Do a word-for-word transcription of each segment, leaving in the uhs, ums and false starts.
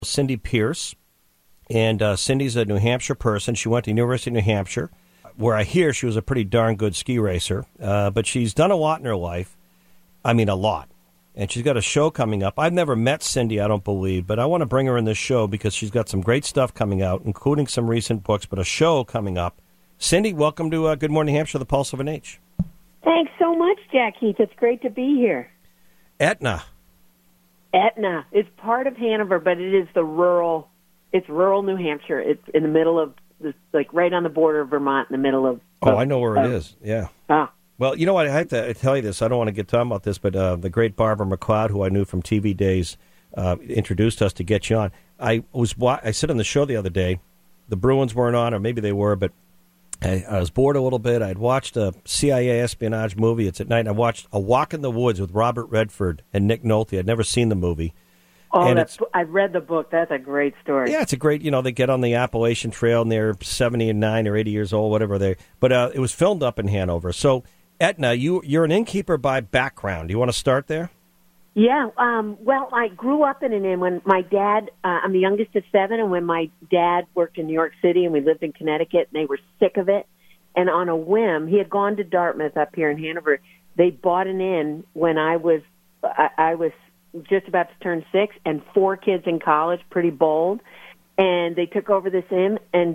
Cindy Pierce, and uh, Cindy's a New Hampshire person. She went to University of New Hampshire, where I hear she was a pretty darn good ski racer, uh, but she's done a lot in her life. I mean, a lot. And she's got a show coming up. I've never met Cindy, I don't believe, but I want to bring her in this show because she's got some great stuff coming out, including some recent books, but a show coming up. Cindy, welcome to uh, Good Morning New Hampshire, the Pulse of an H. Thanks so much, Jack Heath. It's great to be here. Etna. Etna is part of Hanover, but it is the rural, it's rural New Hampshire. It's in the middle of, this, like right on the border of Vermont, in the middle of... Oh, of, I know where uh, it is, yeah. Ah. Well, you know what, I have to tell you this. I don't want to get talking about this, but uh, the great Barbara McLeod, who I knew from T V days, uh, introduced us to get you on. I was I said on the show the other day, the Bruins weren't on, or maybe they were, but I, I was bored a little bit. I'd watched a C I A espionage movie. It's at night. And I watched A Walk in the Woods with Robert Redford and Nick Nolte. I'd never seen the movie. Oh, and that's, I've read the book. That's a great story. Yeah, it's a great, you know, they get on the Appalachian Trail and they're seventy and nine or eighty years old, whatever they But uh, it was filmed up in Hanover. So, Etna, you, you're an innkeeper by background. Do you want to start there? Yeah, um, well, I grew up in an inn when my dad, uh, I'm the youngest of seven, and when my dad worked in New York City and we lived in Connecticut, and they were sick of it, and on a whim, he had gone to Dartmouth up here in Hanover. They bought an inn when I was, I, I was just about to turn six, and four kids in college, pretty bold, and they took over this inn and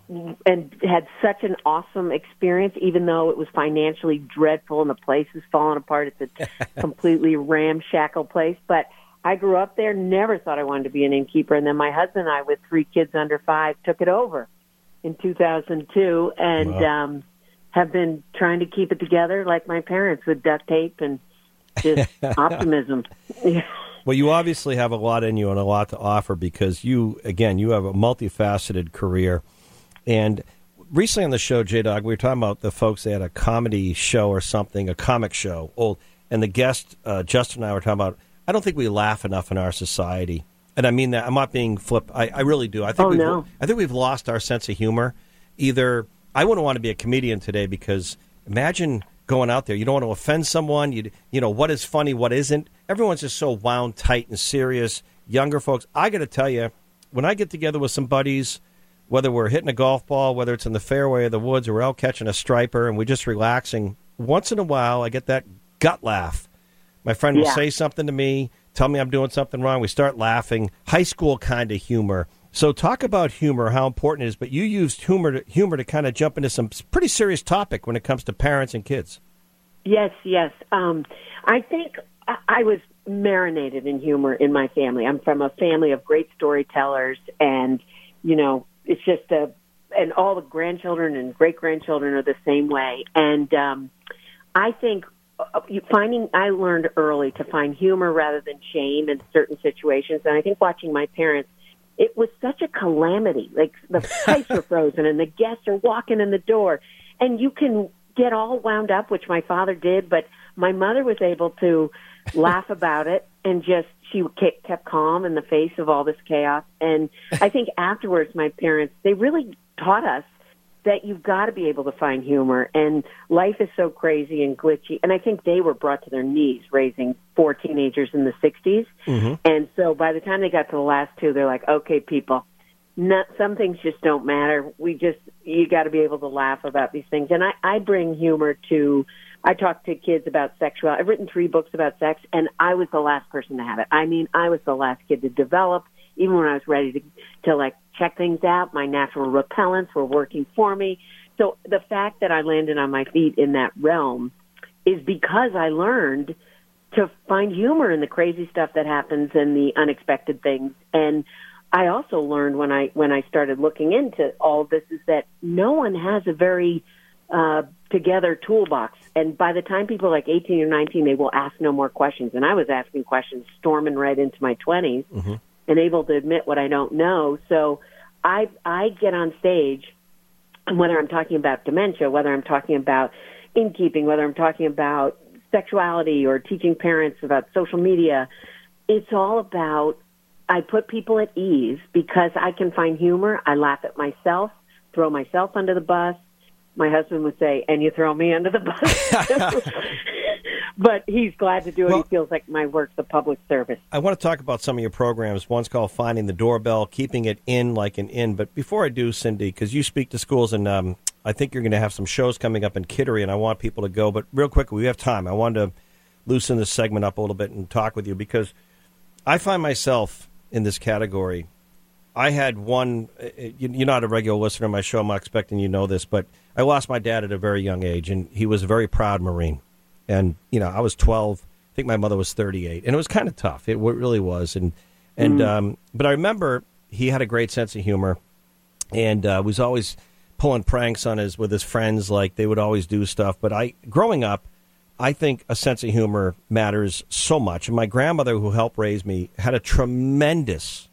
and had such an awesome experience, even though it was financially dreadful and the place is falling apart. It's a completely ramshackle place. But I grew up there, never thought I wanted to be an innkeeper. And then my husband and I, with three kids under five, took it over in two thousand two and wow. um, have been trying to keep it together like my parents with duct tape and just optimism. Well, you obviously have a lot in you and a lot to offer because you, again, you have a multifaceted career. And recently on the show, J-Dog, we were talking about the folks that had a comedy show or something, a comic show. Old, and the guest, uh, Justin and I were talking about, I don't think we laugh enough in our society. And I mean that. I'm not being flip. I, I really do. I think oh, we've, no. I think we've lost our sense of humor. Either, I wouldn't want to be a comedian today because imagine going out there. You don't want to offend someone. You, you know, what is funny, what isn't. Everyone's just so wound tight and serious. Younger folks, I got to tell you, when I get together with some buddies, whether we're hitting a golf ball, whether it's in the fairway of the woods, or we're out catching a striper and we're just relaxing, once in a while I get that gut laugh. My friend will yeah. say something to me, tell me I'm doing something wrong. We start laughing. High school kind of humor. So talk about humor, how important it is. But you used humor to, humor to kind of jump into some pretty serious topic when it comes to parents and kids. Yes, yes. Um, I think I, I was marinated in humor in my family. I'm from a family of great storytellers, and, you know, it's just a, and all the grandchildren and great-grandchildren are the same way. And um, I think finding, I learned early to find humor rather than shame in certain situations. And I think watching my parents, it was such a calamity. Like the pipes were frozen and the guests are walking in the door. And you can get all wound up, which my father did, but my mother was able to laugh about it and just, she kept calm in the face of all this chaos. And I think afterwards, my parents, they really taught us that you've got to be able to find humor. And life is so crazy and glitchy. And I think they were brought to their knees raising four teenagers in the sixties. Mm-hmm. And so by the time they got to the last two, they're like, okay, people, not, some things just don't matter. We just, you got to be able to laugh about these things. And I, I bring humor to, I talk to kids about sexuality. I've written three books about sex, and I was the last person to have it. I mean, I was the last kid to develop, even when I was ready to, to like, check things out. My natural repellents were working for me. So the fact that I landed on my feet in that realm is because I learned to find humor in the crazy stuff that happens and the unexpected things. And I also learned when I when I started looking into all of this is that no one has a very uh, together toolbox. And by the time people are like eighteen or nineteen, they will ask no more questions. And I was asking questions, storming right into my twenties, mm-hmm. and able to admit what I don't know. So I I get on stage, and whether I'm talking about dementia, whether I'm talking about innkeeping, whether I'm talking about sexuality or teaching parents about social media, it's all about, I put people at ease because I can find humor. I laugh at myself, throw myself under the bus. My husband would say, and you throw me under the bus. but he's glad to do it. Well, he feels like my work's a public service. I want to talk about some of your programs. One's called Finding the Doorbell, keeping it in like an in. But before I do, Cindy, because you speak to schools, and um, I think you're going to have some shows coming up in Kittery, and I want people to go. But real quick, we have time. I wanted to loosen this segment up a little bit and talk with you, because I find myself in this category. I had one, you're not a regular listener of my show, I'm not expecting you to know this, but I lost my dad at a very young age, and he was a very proud Marine. And, you know, I was twelve, I think my mother was thirty-eight, and it was kind of tough. It really was. And, and mm. um, but I remember he had a great sense of humor, and uh, was always pulling pranks on his with his friends, like they would always do stuff. But I, growing up, I think a sense of humor matters so much. And my grandmother, who helped raise me, had a tremendous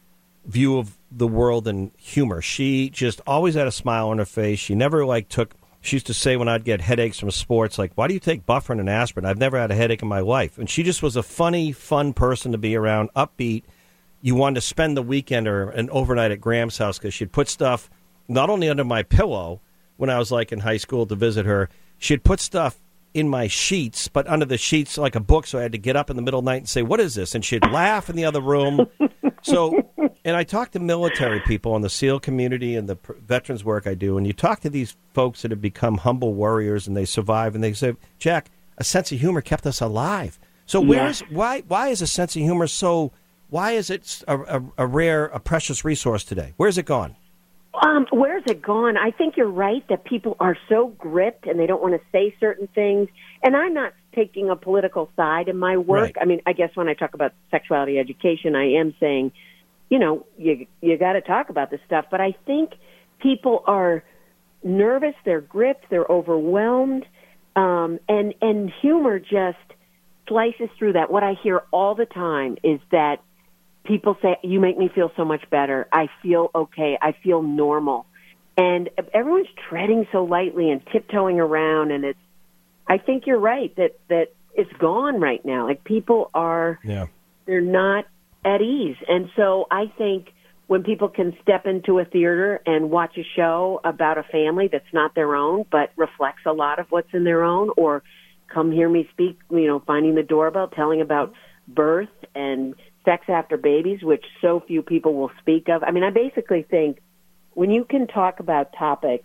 view of the world and humor. She just always had a smile on her face. She never like took, she used to say when I'd get headaches from sports, like, why do you take Bufferin and aspirin? I've never had a headache in my life. And she just was a funny, fun person to be around, upbeat. You wanted to spend the weekend or an overnight at Graham's house, because she'd put stuff not only under my pillow when I was like in high school to visit her, she'd put stuff in my sheets, but under the sheets like a book, so I had to get up in the middle of the night and say, what is this? And she'd laugh in the other room. So, and I talk to military people in the SEAL community and the veterans work I do, and you talk to these folks that have become humble warriors, and they survive, and they say, Jack, a sense of humor kept us alive. So where is, why why is a sense of humor so, why is it a, a, a rare, a precious resource today? Where's it gone? Um, where's it gone? I think you're right that people are so gripped and they don't want to say certain things. And I'm not taking a political side in my work. Right. I mean, I guess when I talk about sexuality education, I am saying, you know, you you got to talk about this stuff. But I think people are nervous, they're gripped, they're overwhelmed, um, and and humor just slices through that. What I hear all the time is that people say, you make me feel so much better. I feel okay. I feel normal. And everyone's treading so lightly and tiptoeing around. And it's, I think you're right that, that it's gone right now. Like people are, yeah. they're not at ease. And so I think when people can step into a theater and watch a show about a family that's not their own, but reflects a lot of what's in their own, or come hear me speak, you know, Finding the Doorbell, telling about birth and sex after babies, which so few people will speak of. I mean, I basically think when you can talk about topics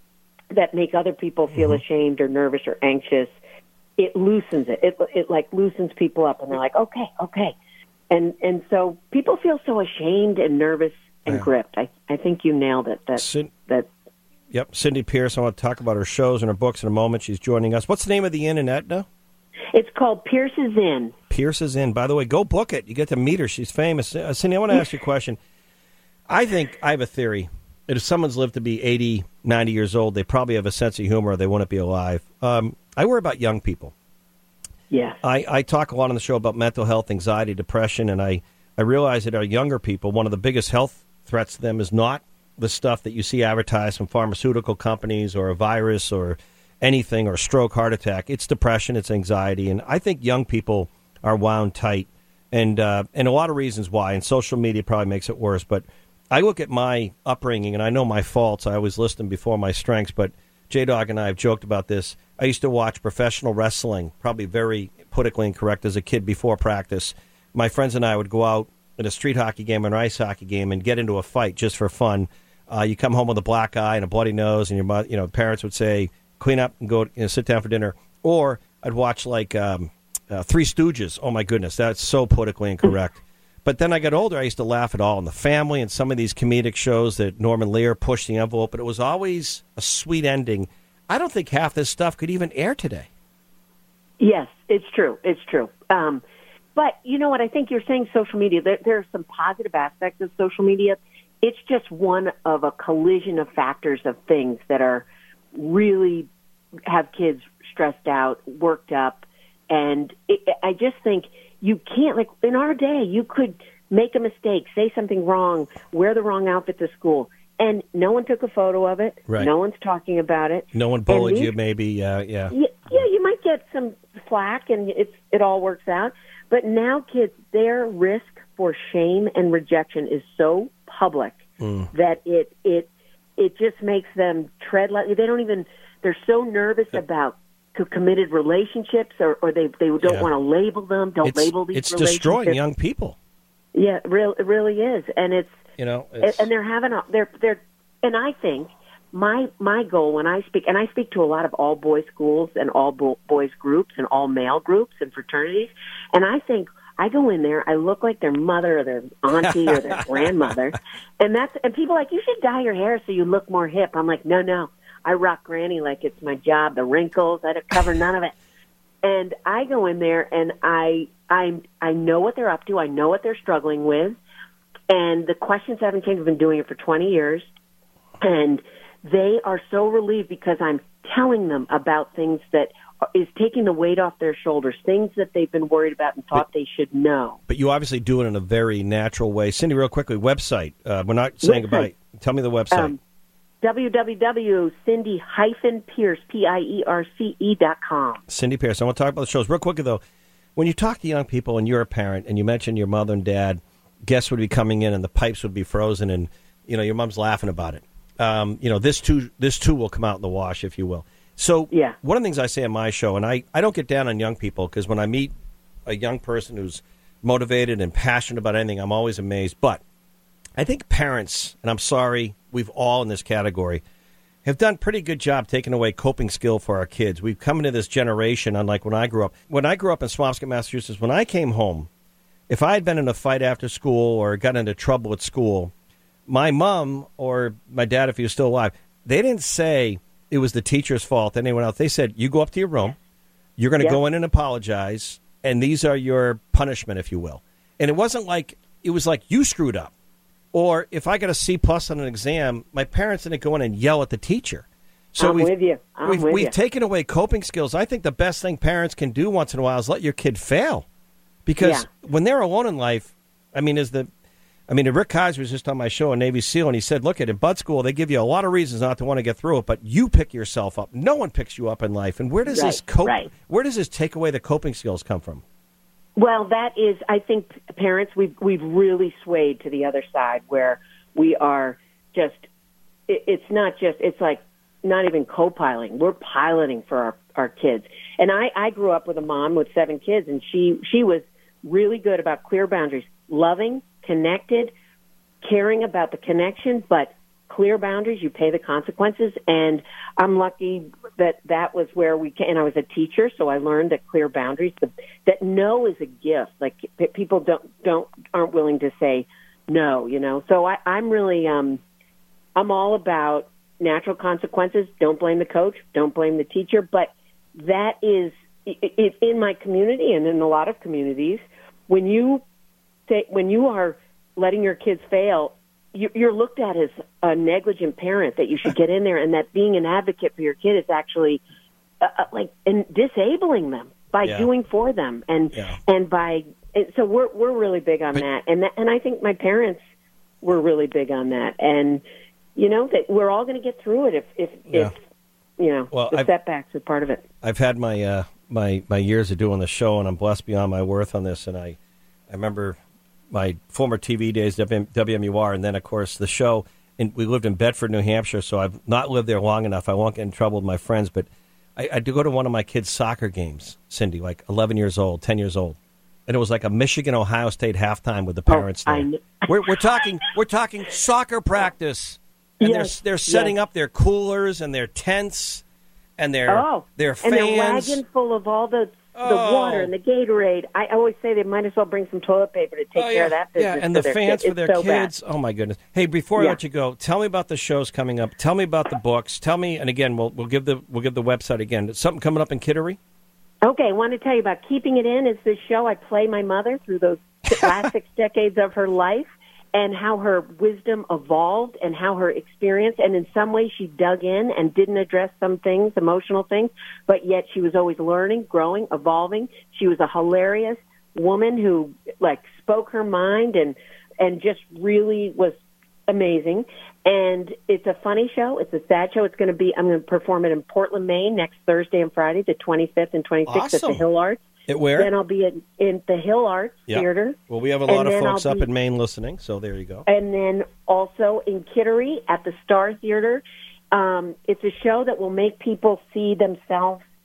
that make other people feel mm-hmm. ashamed or nervous or anxious, it loosens it. It it like loosens people up, and they're like, okay, okay. And and so people feel so ashamed and nervous and yeah. gripped. I I think you nailed it. That Cin- that. Yep, Cindy Pierce. I want to talk about her shows and her books in a moment. She's joining us. What's the name of the inn in Etna? It's called Pierce's Inn. Pierce's Inn. By the way, go book it. You get to meet her. She's famous. Uh, Cindy, I want to ask you a question. I think I have a theory that if someone's lived to be eighty, ninety years old, they probably have a sense of humor or they wouldn't be alive. Um, I worry about young people. Yeah. I, I talk a lot on the show about mental health, anxiety, depression, and I, I realize that our younger people, one of the biggest health threats to them is not the stuff that you see advertised from pharmaceutical companies or a virus or anything, or stroke, heart attack. It's depression, it's anxiety, and I think young people are wound tight, and uh, and a lot of reasons why, and social media probably makes it worse. But I look at my upbringing, and I know my faults. I always list them before my strengths, but J-Dog and I have joked about this. I used to watch professional wrestling, probably very politically incorrect as a kid before practice. My friends and I would go out at a street hockey game or an ice hockey game and get into a fight just for fun. Uh, you come home with a black eye and a bloody nose, and your mother, you know, parents would say, clean up and go, you know, sit down for dinner. Or I'd watch like um, uh, Three Stooges. Oh, my goodness, that's so politically incorrect. But then I got older, I used to laugh at All in the Family and some of these comedic shows that Norman Lear pushed the envelope, but it was always a sweet ending. I don't think half this stuff could even air today. Yes, it's true. It's true. Um, but you know what? I think you're saying social media. There, there are some positive aspects of social media. It's just one of a collision of factors of things that are really have kids stressed out, worked up. And it, I just think you can't, like in our day, you could make a mistake, say something wrong, wear the wrong outfit to school, and no one took a photo of it. Right. No one's talking about it. No one bullied these, you, maybe. Uh, yeah. yeah. Yeah, you might get some flack, and it's, it all works out. But now kids, their risk for shame and rejection is so public mm. that it it it just makes them tread lightly. They don't even, they're so nervous about committed relationships, or, or they they don't Yeah. want to label them. Don't It's, label these it's relationships. destroying young people. Yeah, it really, it really is, and it's You know, and, it's, and they're having a they're they're and I think my my goal when I speak, and I speak to a lot of all boys schools and all bo- boys groups and all male groups and fraternities, and I think I go in there, I look like their mother or their auntie or their grandmother, and that's and people are like, you should dye your hair so you look more hip. I'm like, no, no, I rock granny like it's my job. The wrinkles, I don't cover none of it. And I go in there and I I I know what they're up to. I know what they're struggling with, and the questions haven't changed. I've been doing it for twenty years, and they are so relieved because I'm telling them about things that is taking the weight off their shoulders, things that they've been worried about and thought but, they should know. But you obviously do it in a very natural way. Cindy, real quickly, website. Uh, we're not saying goodbye. about. Tell me the website. Um, w w w dot cindy dash pierce, P I E R C E dot com. Cindy Pierce. I want to talk about the shows. Real quickly, though, when you talk to young people and you're a parent and you mention your mother and dad, guests would be coming in and the pipes would be frozen and, you know, your mom's laughing about it. Um, you know, this too, this too will come out in the wash, if you will. So yeah. One of the things I say on my show, and I, I don't get down on young people because when I meet a young person who's motivated and passionate about anything, I'm always amazed. But I think parents, and I'm sorry, we've all in this category, have done a pretty good job taking away coping skill for our kids. We've come into this generation, unlike when I grew up. When I grew up in Swampscott, Massachusetts, when I came home, if I had been in a fight after school or got into trouble at school, my mom or my dad, if he was still alive, they didn't say it was the teacher's fault, anyone else. They said, you go up to your room, you're going to yep. go in and apologize, and these are your punishment, if you will. And it wasn't like, it was like you screwed up. Or if I got a C plus on an exam, my parents didn't go in and yell at the teacher. So I'm we've, with you. I'm we've, with we've you. taken away coping skills. I think the best thing parents can do once in a while is let your kid fail. Because yeah. when they're alone in life, I mean, is the... I mean, Rick Kaiser was just on my show, a Navy SEAL, and he said, look, at in Bud School, they give you a lot of reasons not to want to get through it, but you pick yourself up. No one picks you up in life. And where does right, this cope? Right. Where does this take away the coping skills come from? Well, that is, I think, parents, we've, we've really swayed to the other side where we are just, it, it's not just, it's like not even co-piloting. We're piloting for our, our kids. And I, I grew up with a mom with seven kids, and she, she was really good about clear boundaries, loving, connected, caring about the connection, but clear boundaries, you pay the consequences. And I'm lucky that that was where we came. And I was a teacher, so I learned that clear boundaries, that no is a gift. Like people don't, don't, aren't willing to say no, you know? So I, I'm really, um, I'm all about natural consequences. Don't blame the coach. Don't blame the teacher. But that is, it, it, in my community and in a lot of communities, when you when you are letting your kids fail, you're looked at as a negligent parent, that you should get in there, and that being an advocate for your kid is actually uh, like and disabling them by yeah. doing for them, and yeah. and by and so we're we're really big on but, that, and that, and I think my parents were really big on that, and you know that we're all going to get through it if if, yeah. if you know well, the I've, setbacks are part of it. I've had my uh, my my years of doing the show, and I'm blessed beyond my worth on this, and I I remember my former T V days, W M U R, and then, of course, the show. And we lived in Bedford, New Hampshire, so I've not lived there long enough. I won't get in trouble with my friends, but I, I do go to one of my kids' soccer games, Cindy, like eleven years old, ten years old. And it was like a Michigan-Ohio State halftime with the parents oh, there. I We're, we're talking we're talking soccer practice. And yes, they're, they're setting yes. up their coolers and their tents and their, oh, their fans. And their wagon full of all the the oh. water and the Gatorade. I always say they might as well bring some toilet paper to take oh, care yeah. of that business. Yeah, and for the their fans kids. for their it's so kids. Bad. Oh, my goodness. Hey, before yeah. I let you go, tell me about the shows coming up. Tell me about the books. Tell me, and again, we'll we'll give the we'll give the website again. Is something coming up in Kittery? Okay, I want to tell you about Keeping It In. Is this show I play my mother through those last six decades of her life, and how her wisdom evolved, and how her experience, and in some ways she dug in and didn't address some things, emotional things, but yet she was always learning, growing, evolving. She was a hilarious woman who, like, spoke her mind and and just really was amazing. And it's a funny show. It's a sad show. It's going to be, I'm going to perform it in Portland, Maine next Thursday and Friday, the twenty-fifth and twenty-sixth awesome. at the Hill Arts. At where? Then I'll be in, in the Hill Arts yep. Theater. Well, we have a lot and of folks I'll up be, in Maine listening, so there you go. And then also in Kittery at the Star Theater. Um, it's a show that will make people see themselves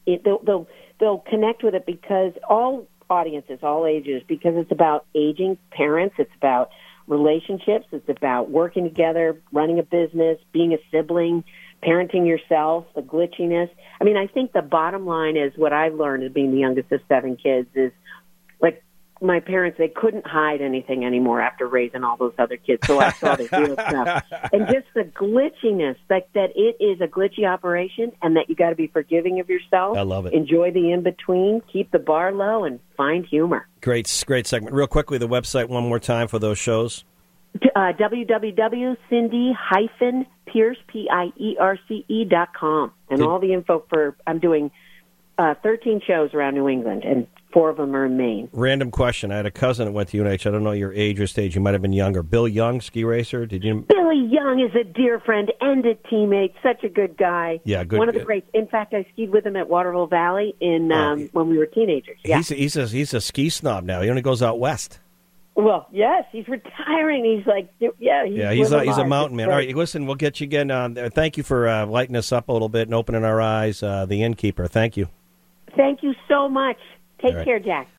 it, they'll, they'll they'll connect with it because all audiences, all ages, because it's about aging parents, it's about relationships, it's about working together, running a business, being a sibling, parenting yourself, the glitchiness. I mean, I think the bottom line is what I've learned as being the youngest of seven kids is, like, my parents, they couldn't hide anything anymore after raising all those other kids, so I saw the real stuff. And just the glitchiness, like that it is a glitchy operation and that you got to be forgiving of yourself. I love it. Enjoy the in-between, keep the bar low, and find humor. Great, great segment. Real quickly, the website one more time for those shows. Uh, w w w dot cindy dash pierce, P I E R C E dot com. And Did, all the info for, I'm doing uh, thirteen shows around New England, and four of them are in Maine. Random question. I had a cousin that went to U N H. I don't know your age or stage. You might have been younger. Bill Young, ski racer. Did you? Billy Young is a dear friend and a teammate. Such a good guy. Yeah, good. One of the greats. In fact, I skied with him at Waterville Valley in um, uh, when we were teenagers. Yeah. He's, he's, a, he's a ski snob now. He only goes out west. Well, yes, he's retiring. He's like, yeah, he's, yeah, he's a, he's a mountain man. All right, listen, we'll get you again. Uh, thank you for uh, lighting us up a little bit and opening our eyes. Uh, the Innkeeper, thank you. Thank you so much. Take right. care, Jack.